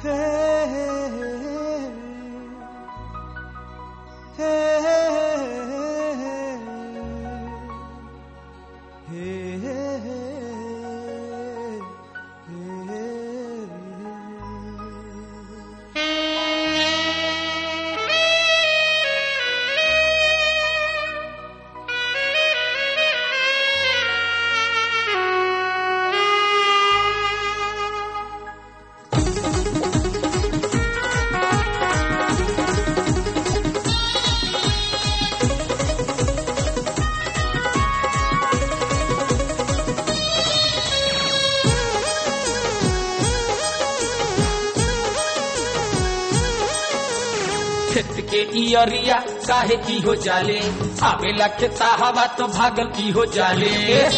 खेत के इयरिया काहे की हो जाले, आवेला खेता हवा तो भागल की हो जाले।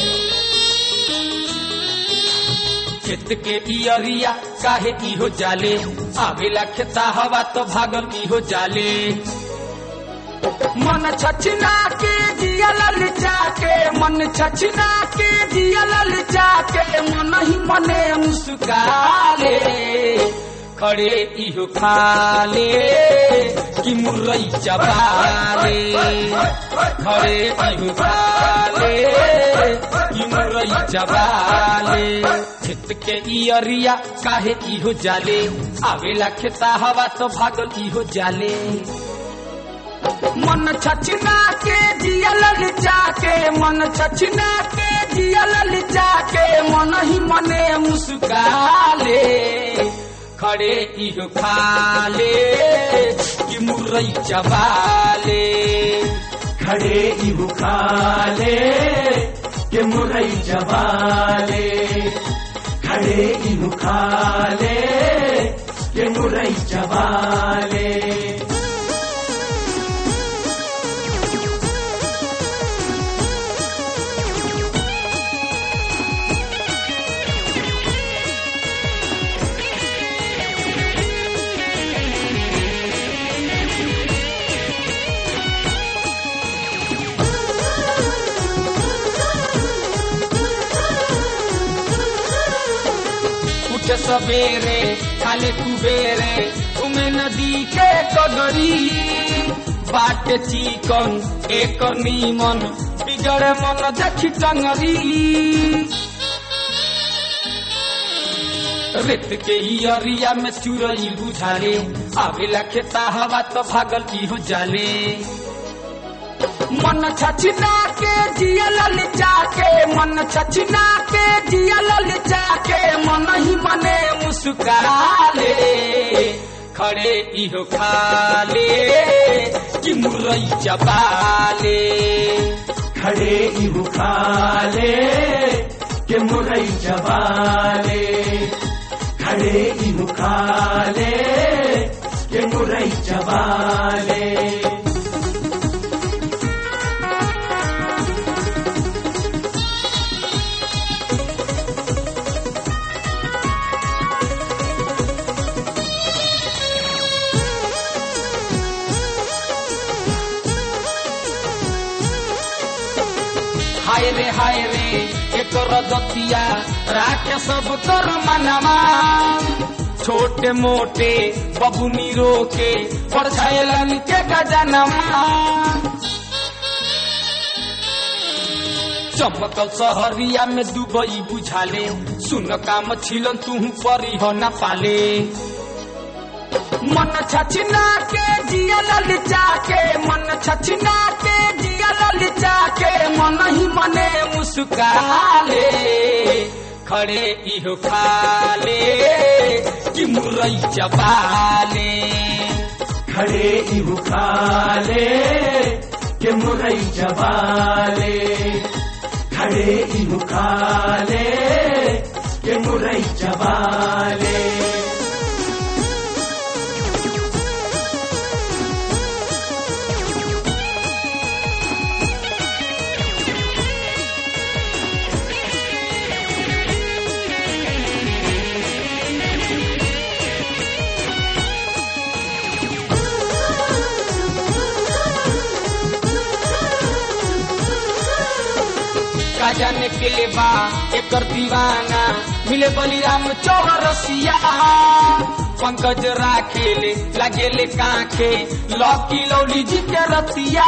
खेत के इयरिया काहे की हो जाले, आवेला खेता हवा तो भागल की हो जाले। मन छछना के जिया ललचा के, मन छछना के जिया ललचा के, मन ही मने मुस्काले। खड़े इहो खाले कि मुरई चबाले, खड़े इहो खाले कि मुरई चबाले। खेत के इयरिया काहे इहो जाले, आवेला खेता हवा तो भागल इहो जाले। मन छछना के जिया ललचा के, मन छछना के जिया ललचा के, मन ही मने मुस्काले। खड़े इहो खाले कि मुरई चबाले, खड़े इहो खाले कि मुरई चबाले, खड़े इहो खाले कि मुरई चबाले। उठे सवेरे खाले कुबेरे घूमे नदी के कगरी, बाटे चिकन एक नीमन बिगड़े मन देखी टंगरी। रेत के इयरिया में चुरई बुझाले, आवेला खेता हवा तो भागल की हो जाले। मन छछना के जिया ललचा के, मन छछना के जिया ललचा के, मन ही मने मुस्काले। खड़े इहो खाले कि मुरई चबाले, खड़े इहो खाले कि मुरई चबाले, खड़े इहो खाले कि मुरई चबाले। हाय रे एकर दतिया राखे सब कर मनमा, छोटे मोटे बबुनी रोके पर छायलन के गजनमा। चमकल सहरिया में दुबई बुझाले, सुन काम छिलन तुहू परी हो न पाले। मन छछना के जिया ललचा के, मन छछना के जिया ललचा के, मन ही मने मुस्काले। खड़े इहो खाले कि मुरई चबाले, खड़े इहो खाले कि मुरई चबाले, खड़े इहो खाले कि मुरई चबाले। जाने के बा एकर दीवाना मिले बलिराम चौरसिया, पंकज राखेले लगेले कांखे लौकी लौली जी के रतिया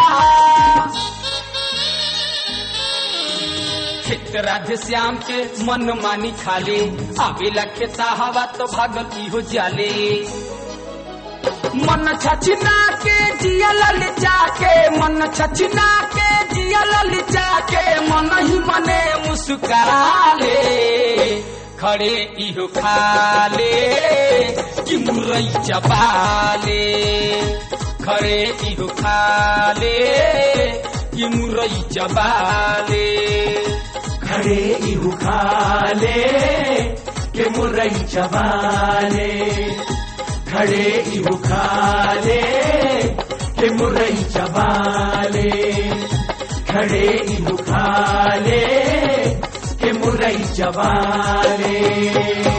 खेत राधे श्याम के मन मानी खाले आवेला खेता हवा तो भागल इहो जाले मन छछना के जिया ललचा के मन छछना के जिया ललचा के मन ही मने मुस्कुराले खड़े इहो खाले कि मुरई चबाले खड़े इहो खाले कि मुरई चबाले खड़े इहु खाले के मुरई चबाले खड़े इहु खाले के मुरई चबाले खड़े इहु खाले के मुरई चबाले